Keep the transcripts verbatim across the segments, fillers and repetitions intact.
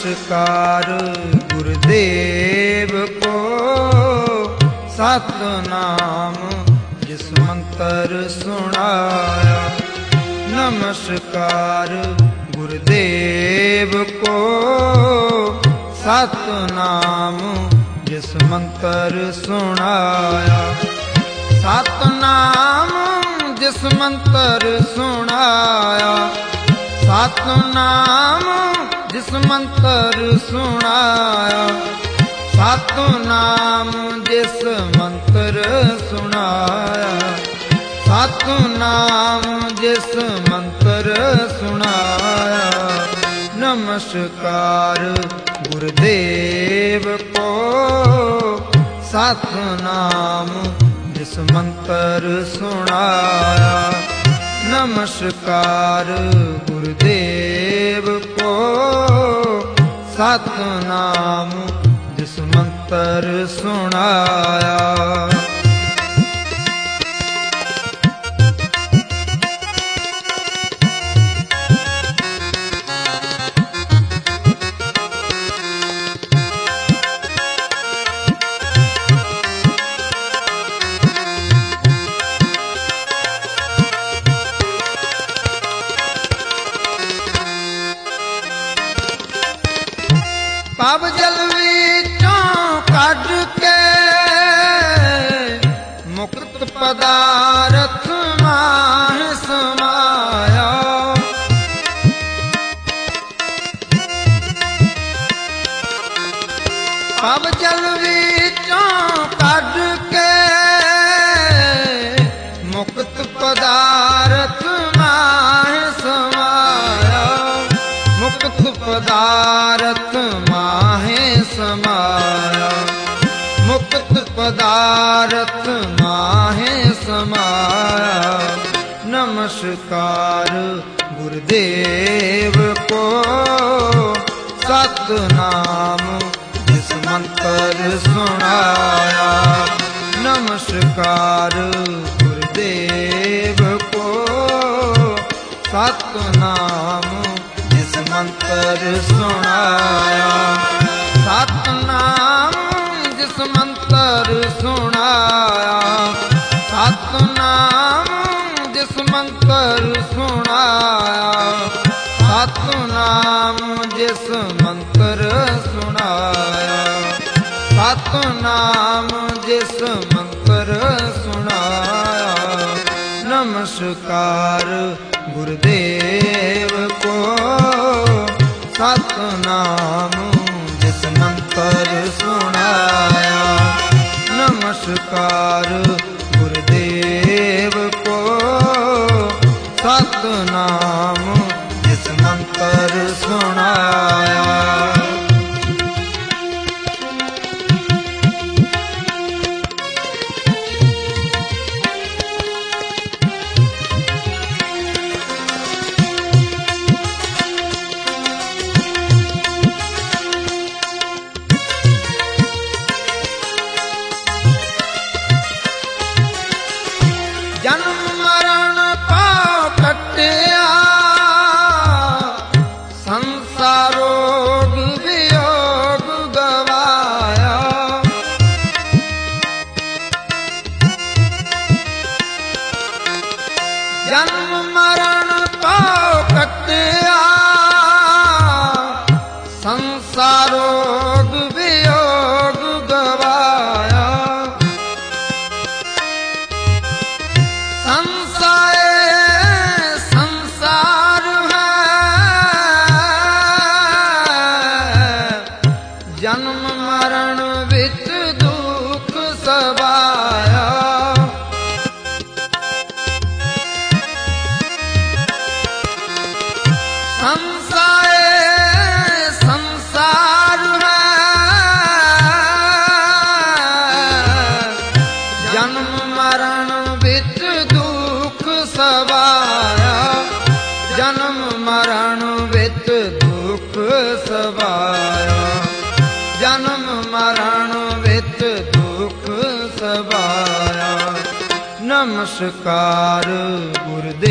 नमस्कार गुरुदेव को सतनाम जिस मंत्र सुनाया। नमस्कार गुरुदेव को सतनाम जिस मंत्र सुनाया। सतनाम जिस मंत्र सुनाया। सतनाम जिस मंत्र सुनाया। सतनाम जिस मंत्र सुनाया। सतनाम जिस मंत्र सुनाया। नमस्कार गुरुदेव को सतनाम जिस मंत्र सुनाया। नमस्कार गुरुदेव को सतनाम जिस मंत्र सुनाया। पाप जल विचों कढ के मुक्त पदारथ माह समाया। पाप जल विचों कढ के मुक्त पदारथ माह समाया। मुक्त पदारथ माहे समाया। मुक्त पदारथ माहे समाया। नमस्कार गुरुदेव को सतनाम जिस मंत्र सुनाया। नमस्कार गुरुदेव को सतनाम मंत्र सुनाया। सतनाम जिस मंत्र सुनाया। सतनाम जिस मंत्र सुनाया। सतनाम जिस मंत्र सुनाया। सतनाम जिस मंत्र सुनाया। नमस्कार गुरुदेव को सतनाम जिस मंत्र सुनाया। नमस्कार गुरुदेव को सतनाम जिस मंत्र सुनाया। जन्म मरण पाव कटिया संसार रोग वियोग गवाया। जन्म मरण पाव कटिया संसार रोग वियोग गवाया। संसार संसार है जन्म मरण विच दुख सवाया। संसार संसार है जन्म मरण विच दुख सवाया। जन्म मरण विच दुख सवाया। जन्म मरण विच दुख सवाया। नमस्कार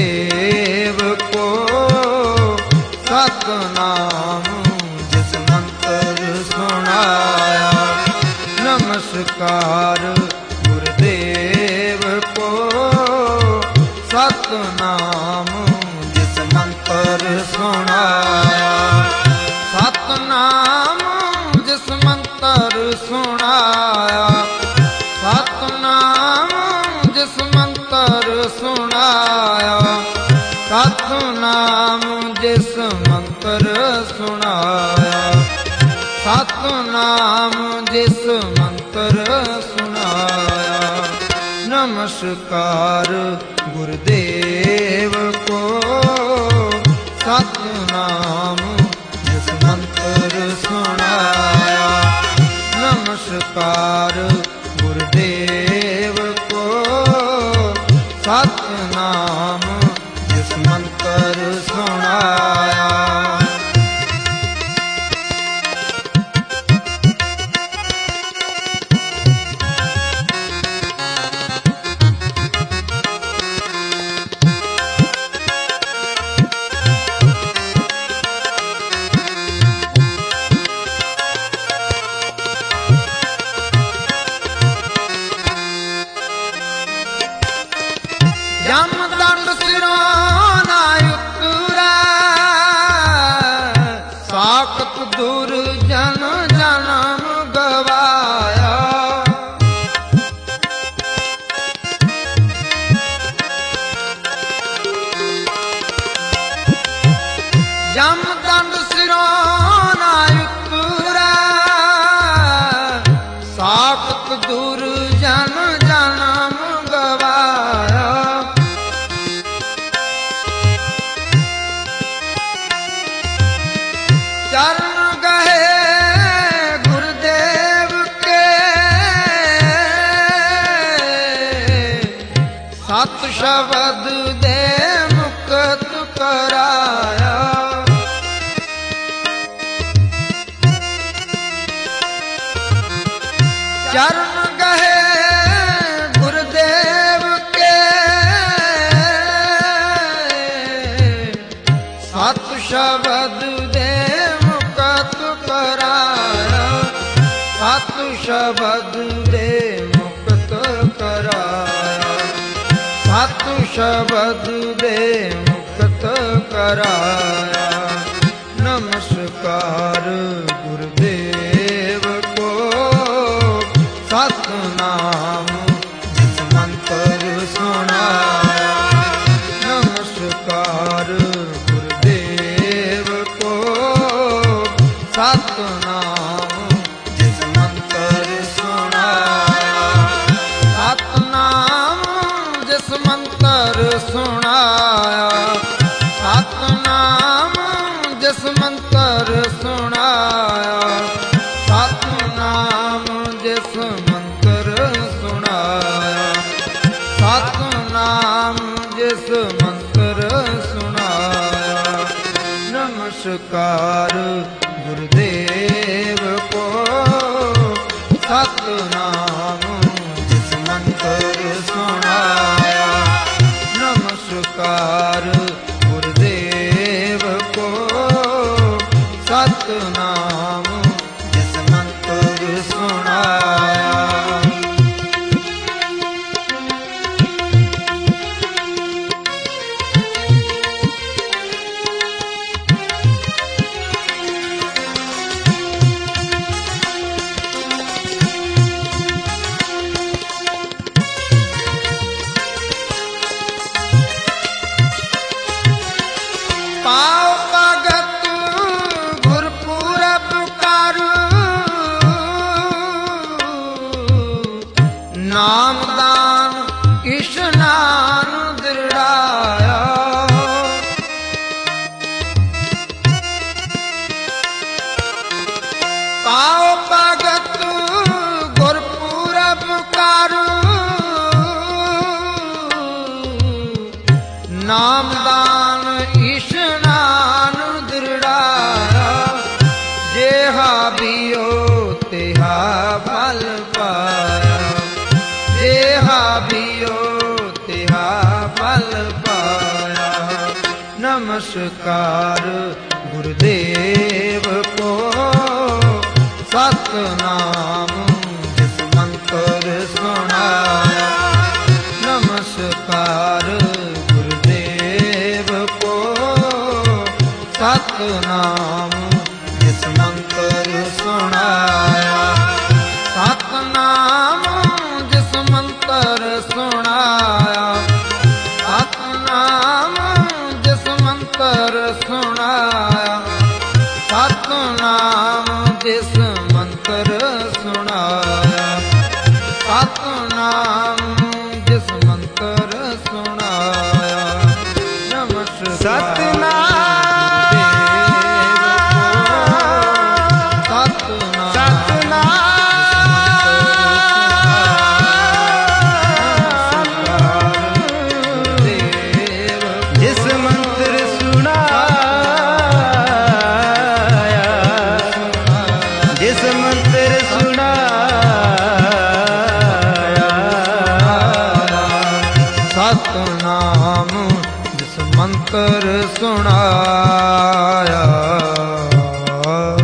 गुरुदेव को सतनाम जिस मंत्र नमस्कार गुरुदेव को सतनाम जिस मंत्र सुनाया, सतनाम जिस मंत्र सुनाया, सतनाम जिस मंत्र सुनाया, सतनाम जिस मंत्र सुनाया, सतनाम जिस मंत्र सुनाया। नमस्कार गुरुदेव को सतनाम जिस मंत्र सुनाया, नमस्कार गुरुदेव को सतनाम जिस मंत्र सुनाया। यमदंड सिरों ना उतरा, साकत दुर्जन जन्म गवाया। यमदंड सिरों ना उतरा, साकत दुर्जन जन्म गवाया। चरण गए गुरुदेव के, सत शब्द दे मुक्त कराया। चरण गए गुरुदेव के, सत शब्द दे कराया, सत शब्द दे मुक्त कराया, सत शब्द दे मुक्त कराया। नमस्कार गुरुदेव को सतनाम जिस मंत्र सुनाया, नमस्कार गुरुदेव को सतनाम जिस मंत्र सुनाया, सतनाम जिस मंत्र सुनाया, सतनाम जिस मंत्र सुनाया, सतनाम जिस मंत्र सुनाया, सतनाम जिस मंत्र सुनाया। नमस्कार गुरुदेव को सतनाम जिस मंत्र सुनाया, नमस्कार गुरुदेव को सतनाम जिस मंत्र सुनाया। पाओ भगत गुरपुरब कर, नामदान इशनान दृढ़ाया। पाओ भगत गुरपुरब कर, नामदान इशनान दृढ़ाया। जेहा बियो तेहा फल पाया, जेहा बियो तेहा फल पाया। नमस्कार गुरुदेव को सतनाम जिस मंत्र ਮੰਤਰ ਸੁਣਾਇਆ। ਨਮਸਕਾਰ ਗੁਰਦੇਵ ਕੋ ਸਤਨਾਮ ਜਿਸ ਮੰਤਰ ਸੁਣਾਇਆ। ਸਤਨਾਮ ਜਿਸ ਮੰਤਰ ਸੁਣਾਇਆ। ਸਤਨਾਮ ਜਿਸ ਮੰਤਰ ਸੁਣਾਇਆ। ਸਤਨਾਮ ਜਿਸ ਮੰਤਰ ਸੁਣਾਇਆ। ਸਤਨਾਮ ਜਿਸ ਮੰਤਰ ਸੁਣਾਇਆ। ਨਮਸਕਾਰ ਸਤਨਾਮ ਮੰਤਰ ਸੁਣਾਇਆ।